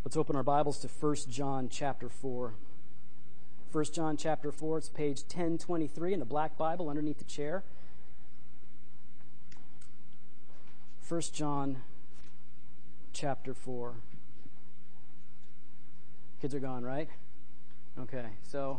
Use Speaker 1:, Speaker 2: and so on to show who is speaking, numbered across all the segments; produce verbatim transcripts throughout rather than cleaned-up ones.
Speaker 1: Let's open our Bibles to First John chapter four. First John chapter four, it's page ten twenty-three in the black Bible underneath the chair. First John chapter four. Kids are gone, right? Okay, so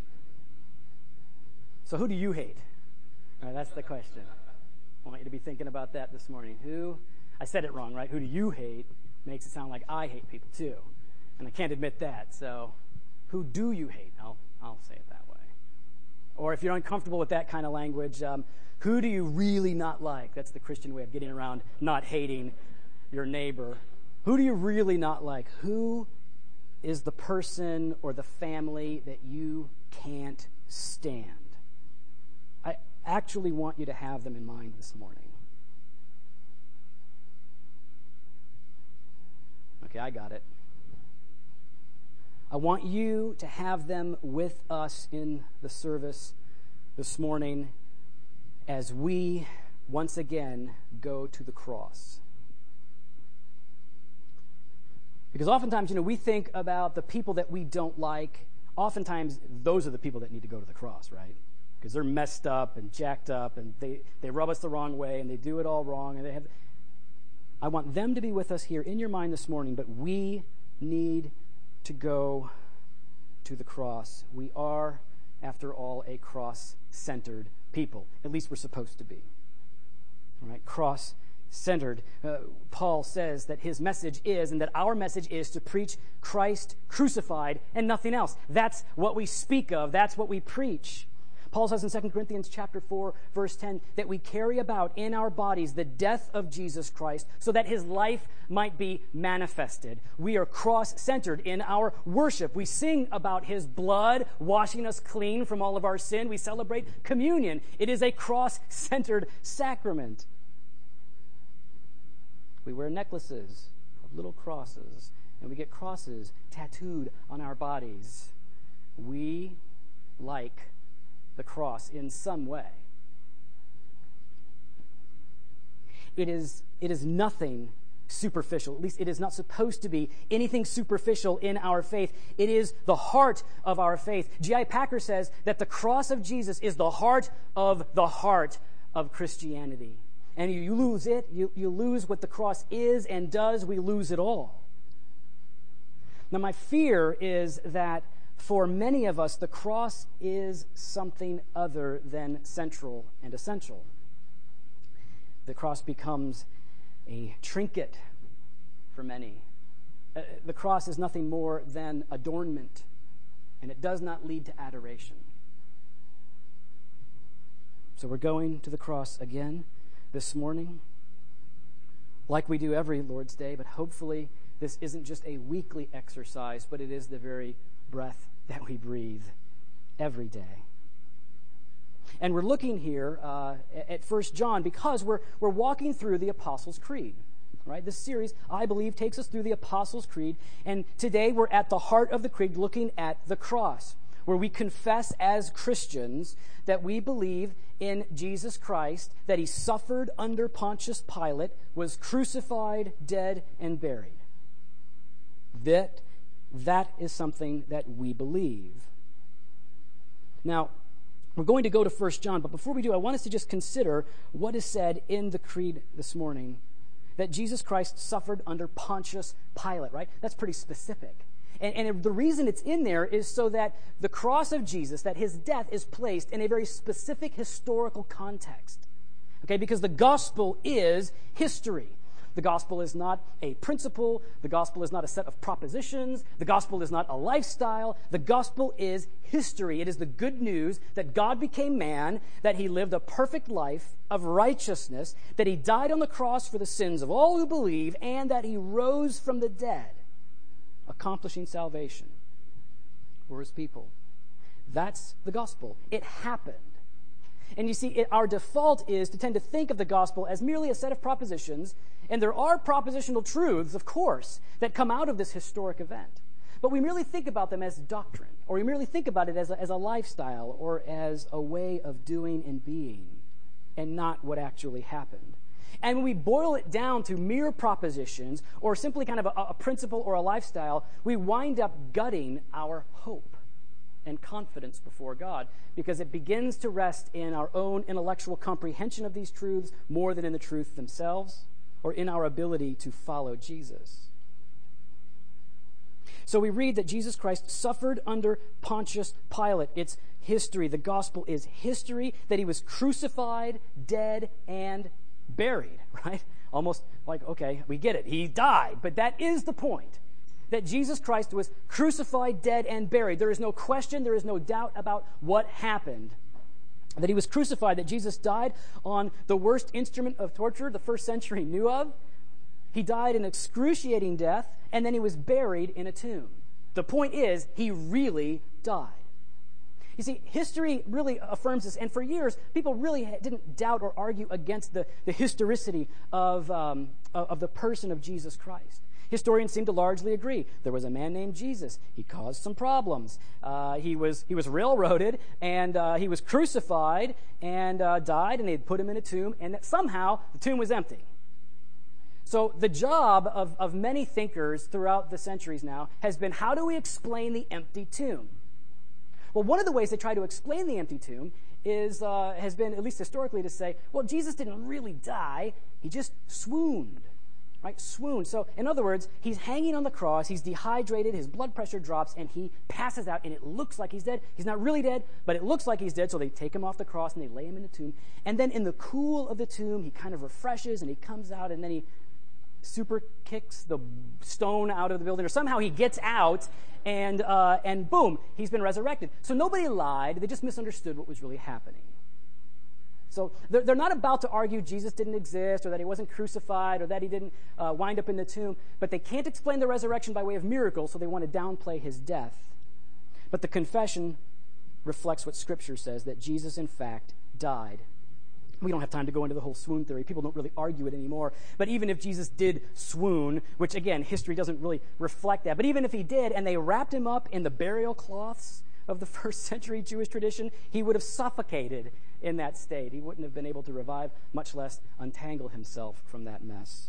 Speaker 1: so who do you hate? All right, that's the question. I want you to be thinking about that this morning. Who, I said it wrong, right? Who do you hate makes it sound like I hate people too. And I can't admit that. So who do you hate? I'll, I'll say it that way. Or if you're uncomfortable with that kind of language, um, who do you really not like? That's the Christian way of getting around not hating your neighbor. Who do you really not like? Who is the person or the family that you can't stand? I actually want you to have them in mind this morning. Okay, I got it. I want you to have them with us in the service this morning as we once again go to the cross. Because oftentimes, you know, we think about the people that we don't like. Oftentimes, those are the people that need to go to the cross, right? Because they're messed up and jacked up, and they, they rub us the wrong way, and they do it all wrong, and they have... I want them to be with us here in your mind this morning, but we need to go to the cross. We are, after all, a cross-centered people. At least we're supposed to be. All right, cross-centered. Uh, Paul says that his message is, and that our message is, to preach Christ crucified and nothing else. That's what we speak of. That's what we preach. Paul says in Second Corinthians chapter four, verse ten, that we carry about in our bodies the death of Jesus Christ so that his life might be manifested. We are cross-centered in our worship. We sing about his blood washing us clean from all of our sin. We celebrate communion. It is a cross-centered sacrament. We wear necklaces of little crosses, and we get crosses tattooed on our bodies. We like the cross in some way. It is, it is nothing superficial. At least it is not supposed to be anything superficial in our faith. It is the heart of our faith. G I Packer says that the cross of Jesus is the heart of the heart of Christianity. And you lose it, you, you lose what the cross is and does, we lose it all. Now my fear is that for many of us, the cross is something other than central and essential. The cross becomes a trinket for many. Uh, the cross is nothing more than adornment, and it does not lead to adoration. So we're going to the cross again this morning, like we do every Lord's Day, but hopefully this isn't just a weekly exercise, but it is the very breath that we breathe every day. And we're looking here uh, at First John because we're, we're walking through the Apostles' Creed. Right? This series, I believe, takes us through the Apostles' Creed, and today we're at the heart of the creed looking at the cross, where we confess as Christians that we believe in Jesus Christ, that he suffered under Pontius Pilate, was crucified, dead, and buried. That That is something that we believe. Now, we're going to go to First John, but before we do, I want us to just consider what is said in the creed this morning, that Jesus Christ suffered under Pontius Pilate, right? That's pretty specific. And, and the reason it's in there is so that the cross of Jesus, that his death is placed in a very specific historical context. Okay, because the gospel is history. The gospel is not a principle. The gospel is not a set of propositions. The gospel is not a lifestyle. The gospel is history. It is the good news that God became man, that he lived a perfect life of righteousness, that he died on the cross for the sins of all who believe, and that he rose from the dead, accomplishing salvation for his people. That's the gospel. It happened. And you see, it, our default is to tend to think of the gospel as merely a set of propositions, and there are propositional truths, of course, that come out of this historic event. But we merely think about them as doctrine, or we merely think about it as a, as a lifestyle, or as a way of doing and being, and not what actually happened. And when we boil it down to mere propositions or simply kind of a, a principle or a lifestyle, we wind up gutting our hope and confidence before God because it begins to rest in our own intellectual comprehension of these truths more than in the truth themselves or in our ability to follow Jesus. So we read that Jesus Christ suffered under Pontius Pilate. It's history. The gospel is history, that he was crucified, dead, and buried, right? Almost like, okay, we get it. He died, but that is the point, that Jesus Christ was crucified, dead, and buried. There is no question, there is no doubt about what happened. That he was crucified, that Jesus died on the worst instrument of torture the first century knew of. He died an excruciating death, and then he was buried in a tomb. The point is, he really died. You see, history really affirms this, and for years, people really didn't doubt or argue against the, the historicity of, um, of the person of Jesus Christ. Historians seem to largely agree. There was a man named Jesus. He caused some problems. Uh, he was he was railroaded, and uh, he was crucified, and uh, died, and they'd put him in a tomb, and that somehow the tomb was empty. So the job of, of many thinkers throughout the centuries now has been, how do we explain the empty tomb? Well, one of the ways they try to explain the empty tomb is uh, has been, at least historically, to say, well, Jesus didn't really die. He just swooned, right? Swooned. So, in other words, he's hanging on the cross. He's dehydrated. His blood pressure drops, and he passes out, and it looks like he's dead. He's not really dead, but it looks like he's dead, so they take him off the cross, and they lay him in the tomb. And then in the cool of the tomb, he kind of refreshes, and he comes out, and then he super kicks the stone out of the building, or somehow he gets out, and uh, and boom, he's been resurrected. So nobody lied. They just misunderstood what was really happening. So they're, they're not about to argue Jesus didn't exist, or that he wasn't crucified, or that he didn't uh, wind up in the tomb, but they can't explain the resurrection by way of miracle, so they want to downplay his death. But the confession reflects what Scripture says, that Jesus, in fact, died. We don't have time to go into the whole swoon theory. People don't really argue it anymore. But even if Jesus did swoon, which, again, history doesn't really reflect that, but even if he did, and they wrapped him up in the burial cloths of the first century Jewish tradition, he would have suffocated in that state. He wouldn't have been able to revive, much less untangle himself from that mess.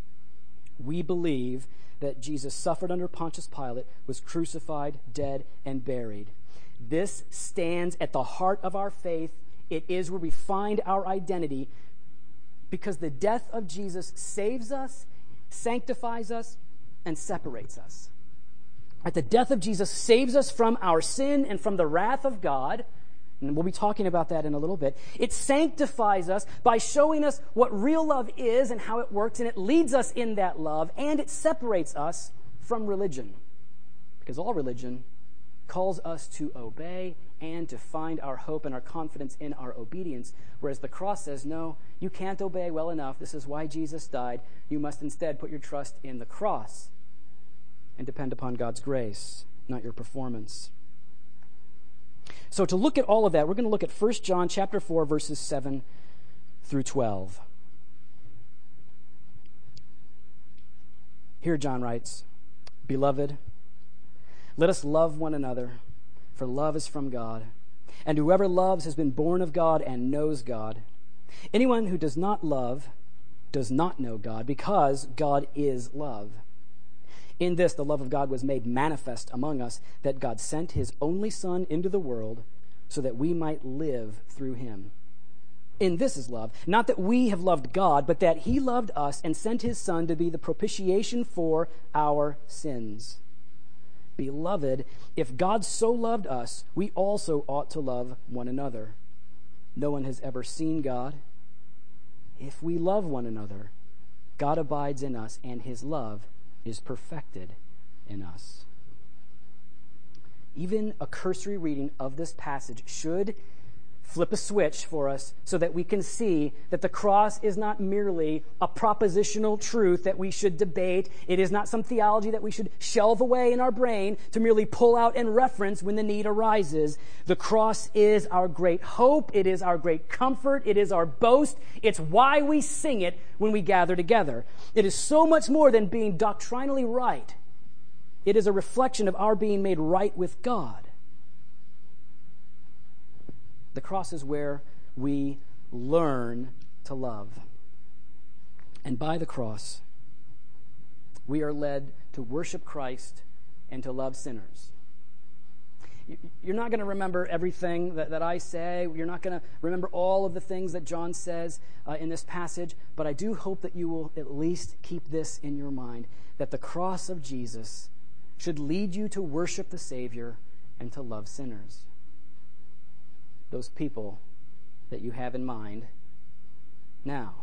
Speaker 1: We believe that Jesus suffered under Pontius Pilate, was crucified, dead, and buried. This stands at the heart of our faith. It is where we find our identity, because the death of Jesus saves us, sanctifies us, and separates us. Right, the death of Jesus saves us from our sin and from the wrath of God, and we'll be talking about that in a little bit. It sanctifies us by showing us what real love is and how it works, and it leads us in that love, and it separates us from religion, because all religion calls us to obey and to find our hope and our confidence in our obedience, whereas the cross says, no, you can't obey well enough. This is why Jesus died. You must instead put your trust in the cross and depend upon God's grace, not your performance. So to look at all of that, we're going to look at First John chapter four, verses seven through twelve. Here John writes, "Beloved, let us love one another, for love is from God. And whoever loves has been born of God and knows God. Anyone who does not love does not know God, because God is love. In this, the love of God was made manifest among us, that God sent his only Son into the world so that we might live through him. In this is love, not that we have loved God, but that he loved us and sent his Son to be the propitiation for our sins. Beloved, if God so loved us, we also ought to love one another. No one has ever seen God. If we love one another, God abides in us, and his love is perfected in us." Even a cursory reading of this passage should flip a switch for us so that we can see that the cross is not merely a propositional truth that we should debate. It is not some theology that we should shelve away in our brain to merely pull out and reference when the need arises. The cross is our great hope. It is our great comfort. It is our boast. It's why we sing it when we gather together. It is so much more than being doctrinally right. It is a reflection of our being made right with God. The cross is where we learn to love. And by the cross, we are led to worship Christ and to love sinners. You're not going to remember everything that, that I say. You're not going to remember all of the things that John says uh, in this passage, but I do hope that you will at least keep this in your mind, that the cross of Jesus should lead you to worship the Savior and to love sinners. Those people that you have in mind now.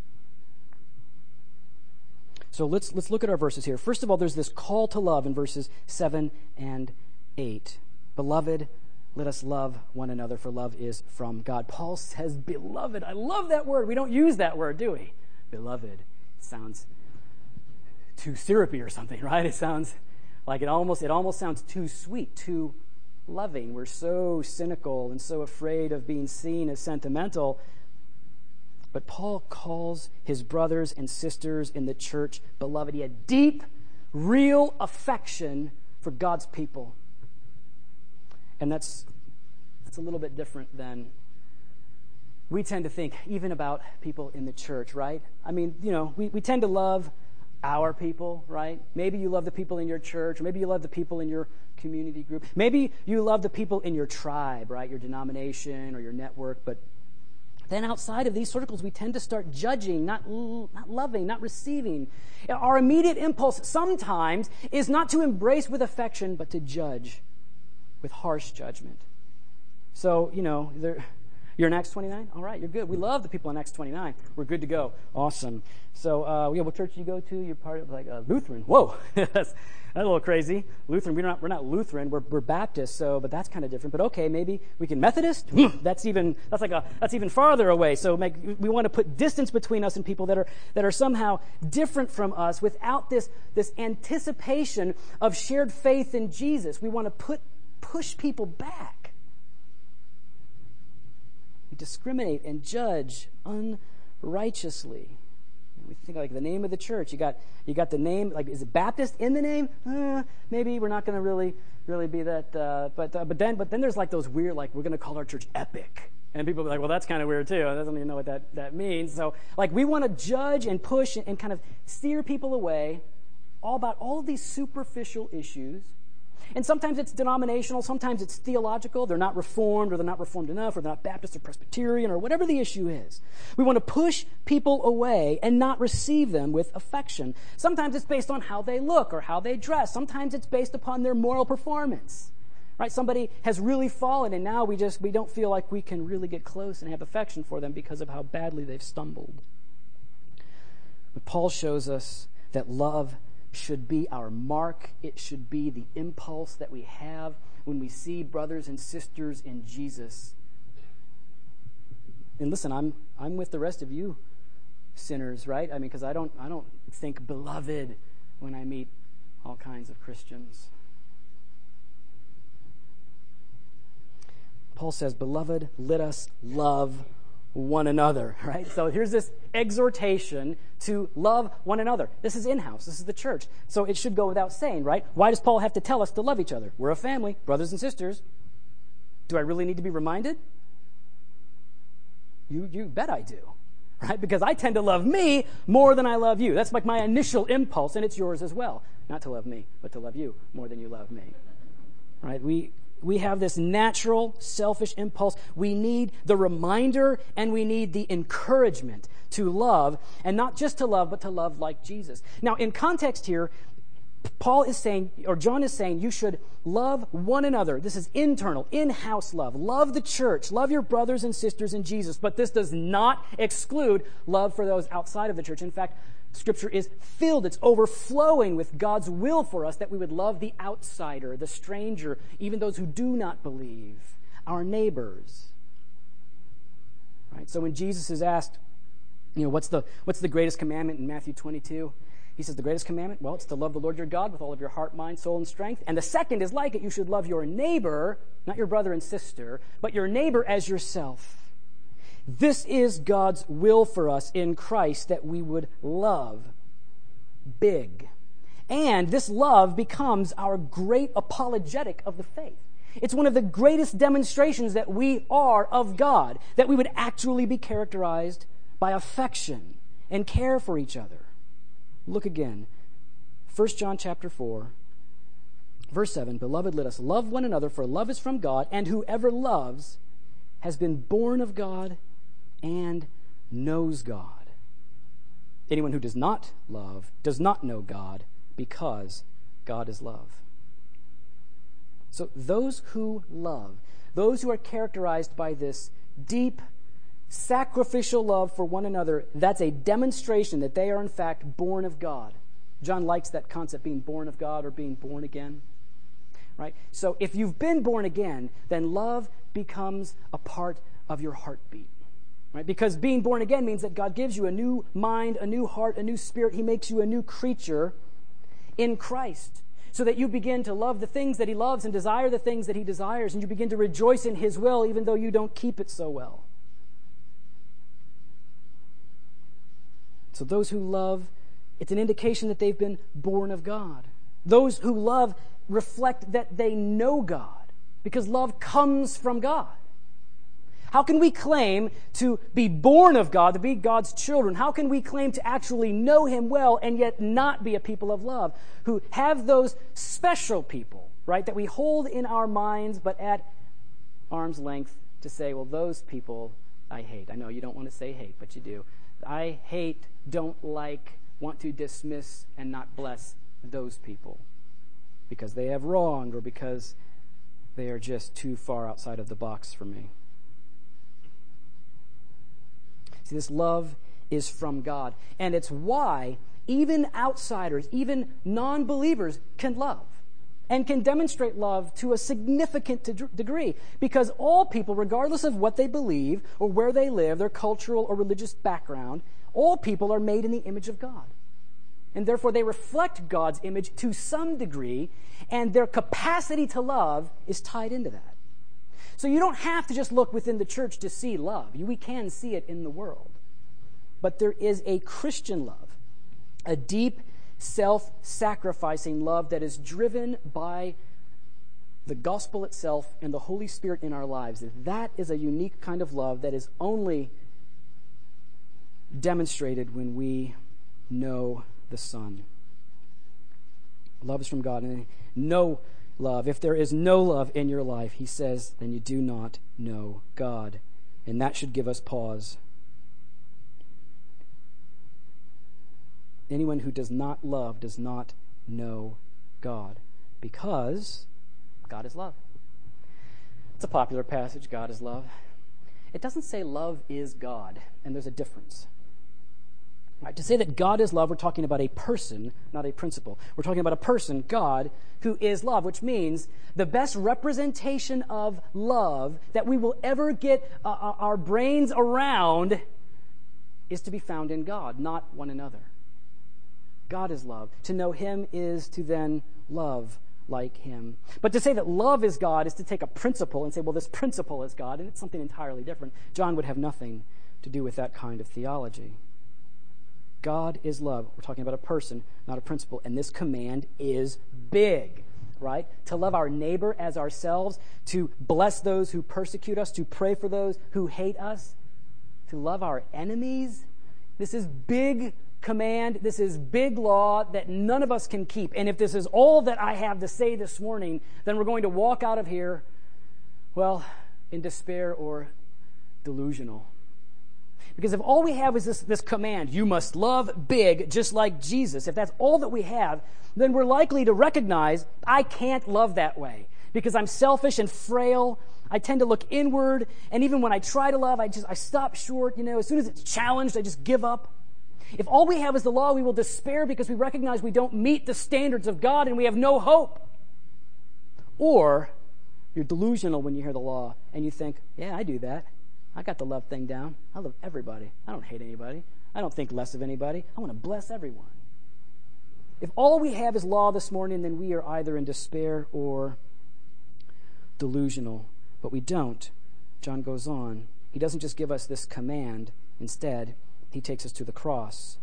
Speaker 1: So let's let's look at our verses here. First of all, there's this call to love in verses seven and eight. Beloved, let us love one another, for love is from God. Paul says, beloved. I love that word. We don't use that word, do we? Beloved. It sounds too syrupy or something, right? It sounds like it almost it almost sounds too sweet, too loving. We're so cynical and so afraid of being seen as sentimental. But Paul calls his brothers and sisters in the church beloved. He had deep, real affection for God's people. And that's, that's a little bit different than we tend to think even about people in the church, right? I mean, you know, we, we tend to love our people, right? Maybe you love the people in your church, or maybe you love the people in your community group. Maybe you love the people in your tribe, right? Your denomination or your network. But then outside of these circles, we tend to start judging, not, not loving, not receiving. Our immediate impulse sometimes is not to embrace with affection, but to judge with harsh judgment. So, you know, you're in Acts twenty-nine? All right, you're good. We love the people in Acts twenty-nine. We're good to go. Awesome. So, uh, yeah, what church do you go to? You're part of, like, uh, Lutheran. Whoa, that's, that's a little crazy. Lutheran, we're not, we're not Lutheran. We're, we're Baptist, so, but that's kind of different. But okay, maybe we can Methodist? that's even, that's like a, that's even farther away. So make, we want to put distance between us and people that are, that are somehow different from us without this, this anticipation of shared faith in Jesus. We want to put push people back. We discriminate and judge unrighteously. We think like the name of the church. You got you got the name, like, is it Baptist in the name? Uh, maybe we're not going to really really be that. Uh, but uh, but then but then there's like those weird, like, we're going to call our church Epic. And people will be like, well, that's kind of weird too. I don't even know what that, that means. So, like, we want to judge and push and, and kind of steer people away all about all of these superficial issues. And sometimes it's denominational, sometimes it's theological. They're not reformed, or they're not reformed enough, or they're not Baptist or Presbyterian, or whatever the issue is. We want to push people away and not receive them with affection. Sometimes it's based on how they look or how they dress. Sometimes it's based upon their moral performance. Right? Somebody has really fallen, and now we just we don't feel like we can really get close and have affection for them because of how badly they've stumbled. But Paul shows us that love should be our mark. It should be the impulse that we have when we see brothers and sisters in Jesus. And listen, I'm I'm with the rest of you sinners, right? I mean, because I don't I don't think beloved when I meet all kinds of Christians. Paul says, beloved, let us love one another, right? So here's this exhortation to love one another. This is in-house. This is the church. So it should go without saying, right? Why does Paul have to tell us to love each other? We're a family, brothers and sisters. Do I really need to be reminded? You, you bet I do, right? Because I tend to love me more than I love you. That's like my initial impulse, and it's yours as well. Not to love me, but to love you more than you love me, right? We... We have this natural, selfish impulse. We need the reminder and we need the encouragement to love, and not just to love, but to love like Jesus. Now, in context here, Paul is saying, or John is saying, you should love one another. This is internal, in-house love. Love the church. Love your brothers and sisters in Jesus. But this does not exclude love for those outside of the church. In fact, Scripture is filled, it's overflowing with God's will for us that we would love the outsider, the stranger, even those who do not believe, our neighbors. Right? So when Jesus is asked, you know, what's the what's the greatest commandment in Matthew twenty-two? He says the greatest commandment, well, it's to love the Lord your God with all of your heart, mind, soul, and strength. And the second is like it, you should love your neighbor, not your brother and sister, but your neighbor as yourself. This is God's will for us in Christ, that we would love big. And this love becomes our great apologetic of the faith. It's one of the greatest demonstrations that we are of God, that we would actually be characterized by affection and care for each other. Look again. First John chapter four, verse seven, Beloved, let us love one another, for love is from God, and whoever loves has been born of God and knows God. Anyone who does not love does not know God, because God is love. So those who love, those who are characterized by this deep, sacrificial love for one another, that's a demonstration that they are in fact born of God. John likes that concept, being born of God or being born again. Right? So if you've been born again, then love becomes a part of your heartbeat. Right? Because being born again means that God gives you a new mind, a new heart, a new spirit. He makes you a new creature in Christ, so that you begin to love the things that he loves and desire the things that he desires, and you begin to rejoice in his will even though you don't keep it so well. So those who love, it's an indication that they've been born of God. Those who love reflect that they know God, because love comes from God. How can we claim to be born of God, to be God's children? How can we claim to actually know him well and yet not be a people of love, who have those special people, right, that we hold in our minds but at arm's length to say, well, those people I hate. I know you don't want to say hate, but you do. I hate, don't like, want to dismiss and not bless those people because they have wronged or because they are just too far outside of the box for me. See, this love is from God. And it's why even outsiders, even non-believers can love and can demonstrate love to a significant de- degree. Because all people, regardless of what they believe or where they live, their cultural or religious background, all people are made in the image of God. And therefore they reflect God's image to some degree, and their capacity to love is tied into that. So you don't have to just look within the church to see love. We can see it in the world. But there is a Christian love, a deep, self-sacrificing love that is driven by the gospel itself and the Holy Spirit in our lives. That is a unique kind of love that is only demonstrated when we know the Son. Love is from God, and no love. If there is no love in your life, he says, then you do not know God. And that should give us pause. Anyone who does not love does not know God, because God is love. It's a popular passage, God is love. It doesn't say love is God, and there's a difference. Right? To say that God is love, we're talking about a person, not a principle. We're talking about a person, God, who is love, which means the best representation of love that we will ever get uh, our brains around is to be found in God, not one another. God is love. To know him is to then love like him. But to say that love is God is to take a principle and say, well, this principle is God, and it's something entirely different. John would have nothing to do with that kind of theology. God is love. We're talking about a person, not a principle. And this command is big, right? To love our neighbor as ourselves, to bless those who persecute us, to pray for those who hate us, to love our enemies. This is big command. This is big law that none of us can keep. And if this is all that I have to say this morning, then we're going to walk out of here, well, in despair or delusional. Because if all we have is this, this command, you must love big, just like Jesus, if that's all that we have, then we're likely to recognize I can't love that way because I'm selfish and frail. I tend to look inward, and even when I try to love, I just I stop short. You know, as soon as it's challenged, I just give up. If all we have is the law, we will despair because we recognize we don't meet the standards of God and we have no hope. Or you're delusional when you hear the law and you think, yeah, I do that. I got the love thing down. I love everybody. I don't hate anybody. I don't think less of anybody. I want to bless everyone. If all we have is law this morning, then we are either in despair or delusional. But we don't. John goes on. He doesn't just give us this command. Instead, he takes us to the cross.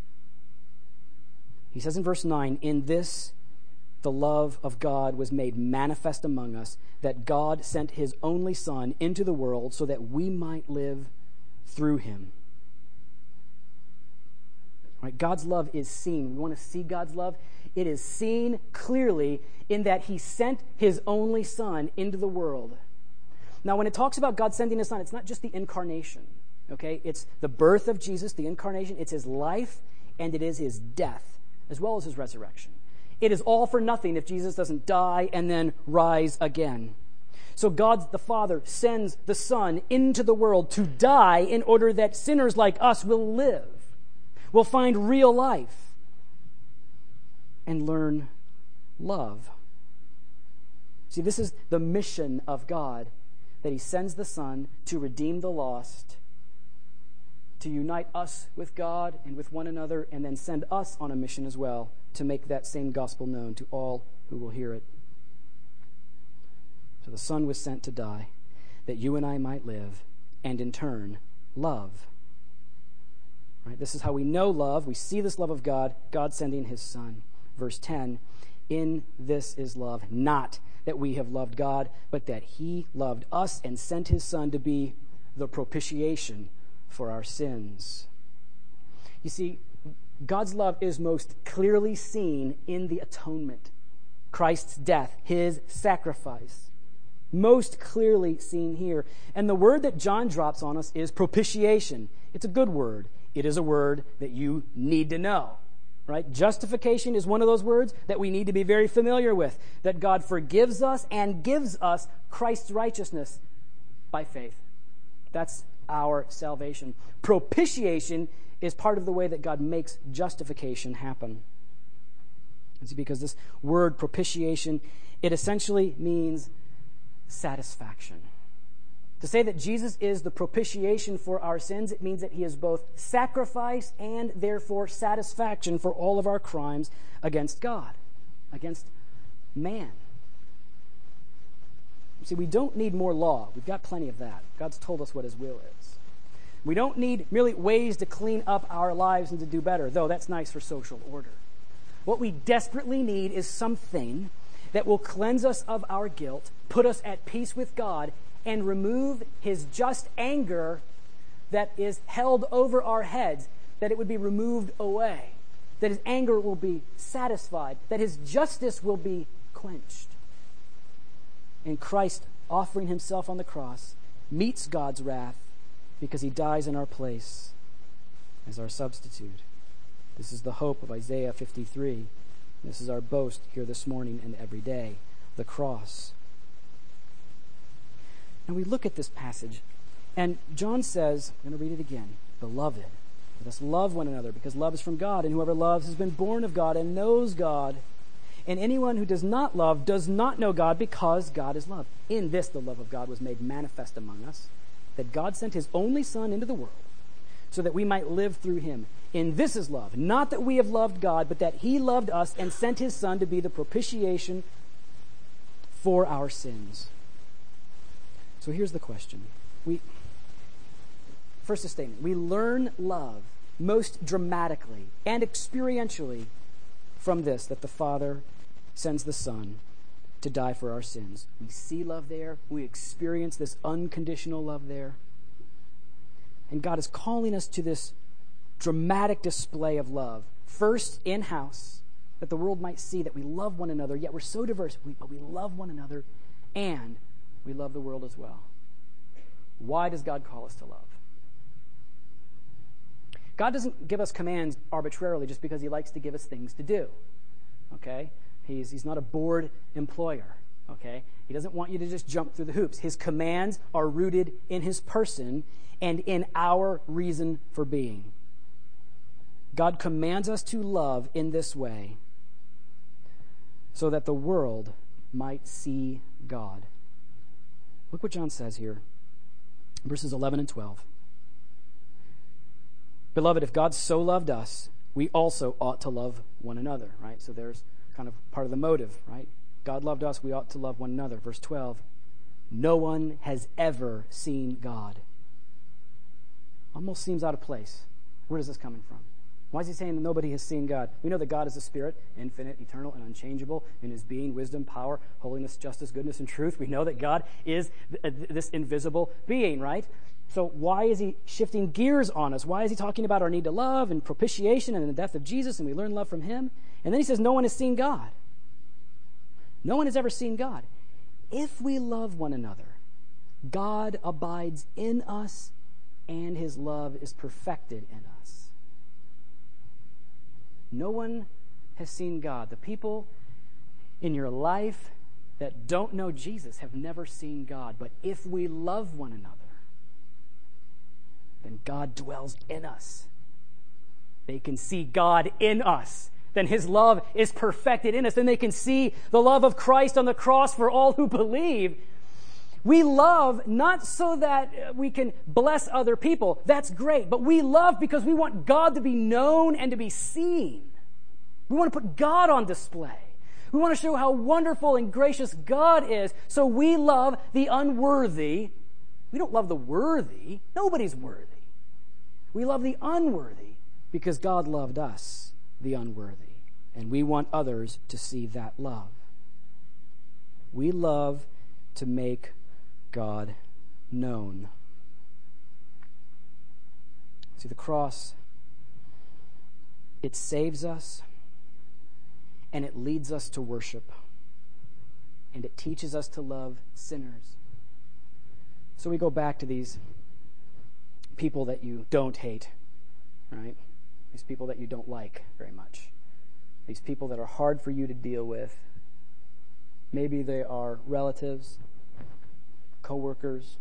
Speaker 1: He says in verse nine, in this the love of God was made manifest among us, that God sent his only Son into the world so that we might live through him. Right? God's love is seen. We want to see God's love. It is seen clearly in that he sent his only Son into the world. Now, when it talks about God sending his Son, it's not just the incarnation. Okay? It's the birth of Jesus, the incarnation. It's his life, and it is his death, as well as his resurrection. It is all for nothing if Jesus doesn't die and then rise again. So God the Father sends the Son into the world to die in order that sinners like us will live, will find real life, and learn love. See, this is the mission of God, that he sends the Son to redeem the lost, to unite us with God and with one another, and then send us on a mission as well to make that same gospel known to all who will hear it. So the Son was sent to die, that you and I might live, and in turn, love. Right? This is how we know love. We see this love of God, God sending his Son. Verse ten, in this is love, not that we have loved God, but that he loved us and sent his Son to be the propitiation for our sins. You see, God's love is most clearly seen in the atonement, Christ's death, his sacrifice. Most clearly seen here. And the word that John drops on us is propitiation. It's a good word. It is a word that you need to know. Right? Justification is one of those words that we need to be very familiar with, that God forgives us and gives us Christ's righteousness by faith. That's our salvation. Propitiation is part of the way that God makes justification happen. It's because this word propitiation, it essentially means satisfaction. To say that Jesus is the propitiation for our sins, it means that he is both sacrifice and therefore satisfaction for all of our crimes against God, against man. See, we don't need more law. We've got plenty of that. God's told us what his will is. We don't need merely ways to clean up our lives and to do better, though that's nice for social order. What we desperately need is something that will cleanse us of our guilt, put us at peace with God, and remove his just anger that is held over our heads, that it would be removed away, that his anger will be satisfied, that his justice will be quenched. And Christ, offering himself on the cross, meets God's wrath because he dies in our place as our substitute. This is the hope of Isaiah fifty-three. This is our boast here this morning and every day, the cross. And we look at this passage, and John says, I'm going to read it again, beloved, let us love one another, because love is from God, and whoever loves has been born of God and knows God. And anyone who does not love does not know God, because God is love. In this the love of God was made manifest among us, that God sent his only Son into the world, so that we might live through him. In this is love, not that we have loved God, but that he loved us and sent his Son to be the propitiation for our sins. So here's the question. We First, a statement. We learn love most dramatically and experientially from this, that the Father sends the Son to die for our sins. We see love there. We experience this unconditional love there. And God is calling us to this dramatic display of love. First, in-house, that the world might see that we love one another, yet we're so diverse, we, but we love one another, and we love the world as well. Why does God call us to love? God doesn't give us commands arbitrarily just because he likes to give us things to do. Okay? He's, he's not a bored employer. Okay? He doesn't want you to just jump through the hoops. His commands are rooted in his person and in our reason for being. God commands us to love in this way so that the world might see God. Look what John says here, verses eleven and twelve. Beloved, if God so loved us, we also ought to love one another, right? So there's kind of part of the motive, right? God loved us, we ought to love one another. Verse twelve, no one has ever seen God. Almost seems out of place. Where is this coming from? Why is he saying that nobody has seen God? We know that God is a spirit, infinite, eternal, and unchangeable in his being, wisdom, power, holiness, justice, goodness, and truth. We know that God is th- this invisible being, right? So why is he shifting gears on us? Why is he talking about our need to love and propitiation and the death of Jesus, and we learn love from him? And then he says, no one has seen God. No one has ever seen God. If we love one another, God abides in us, and his love is perfected in us. No one has seen God. The people in your life that don't know Jesus have never seen God. But if we love one another, then God dwells in us. They can see God in us. Then his love is perfected in us. Then they can see the love of Christ on the cross for all who believe. We love not so that we can bless other people. That's great. But we love because we want God to be known and to be seen. We want to put God on display. We want to show how wonderful and gracious God is. So we love the unworthy. We don't love the worthy. Nobody's worthy. We love the unworthy because God loved us, the unworthy. And we want others to see that love. We love to make God known. See, the cross, it saves us, and it leads us to worship, and it teaches us to love sinners. So we go back to these people that you don't hate, right? These people that you don't like very much. These people that are hard for you to deal with. Maybe they are relatives, co-workers.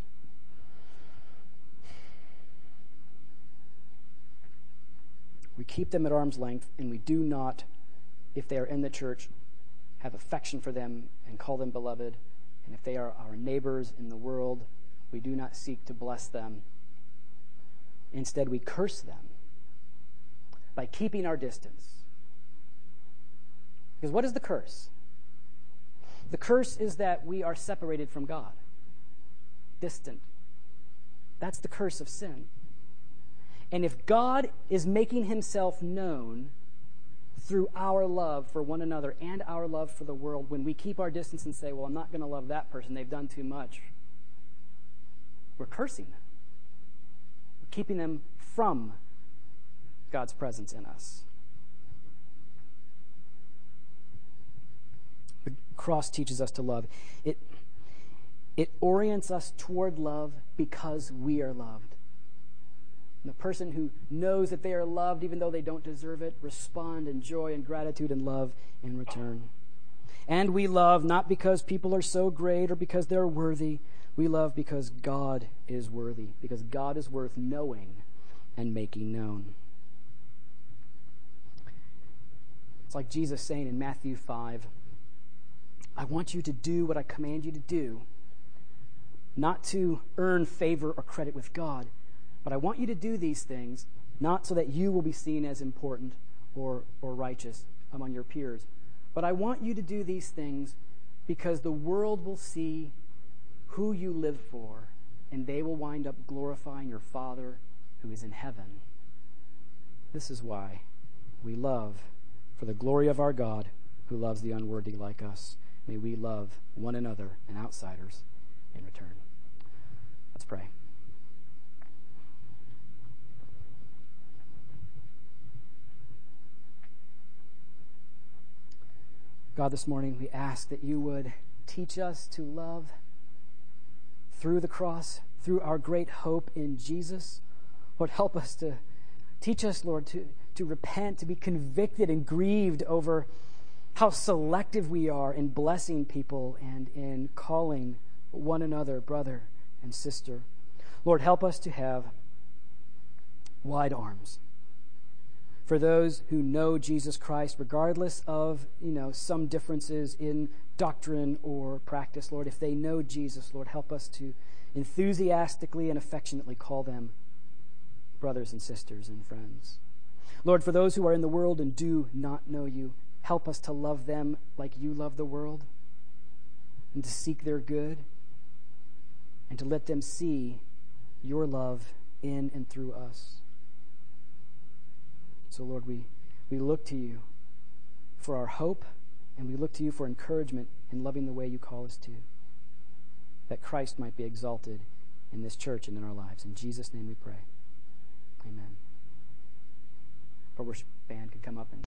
Speaker 1: We keep them at arm's length, and we do not, if they are in the church, have affection for them and call them beloved. And if they are our neighbors in the world, we do not seek to bless them. Instead, we curse them by keeping our distance. Because what is the curse? The curse is that we are separated from God. Distant. That's the curse of sin. And if God is making himself known through our love for one another and our love for the world, when we keep our distance and say, well, I'm not going to love that person, they've done too much, we're cursing them. We're keeping them from God's presence in us. The cross teaches us to love. It, it orients us toward love because we are loved. And the person who knows that they are loved, even though they don't deserve it, respond in joy and gratitude and love in return. And we love not because people are so great or because they're worthy. We love because God is worthy, because God is worth knowing and making known. It's like Jesus saying in Matthew five, I want you to do what I command you to do, not to earn favor or credit with God, but I want you to do these things not so that you will be seen as important or, or righteous among your peers, but I want you to do these things because the world will see who you live for, and they will wind up glorifying your Father who is in heaven. This is why we love for the glory of our God who loves the unworthy like us. May we love one another and outsiders in return. Let's pray. God, this morning we ask that you would teach us to love through the cross, through our great hope in Jesus. Lord, help us to teach us, Lord, to, to repent, to be convicted and grieved over how selective we are in blessing people and in calling one another brother and sister. Lord, help us to have wide arms for those who know Jesus Christ, regardless of, you know, some differences in doctrine or practice. Lord, if they know Jesus, Lord, help us to enthusiastically and affectionately call them brothers and sisters and friends. Lord, for those who are in the world and do not know you, help us to love them like you love the world and to seek their good and to let them see your love in and through us. So, Lord, we, we look to you for our hope, and we look to you for encouragement in loving the way you call us to, that Christ might be exalted in this church and in our lives. In Jesus' name we pray. Amen. Our worship band could come up and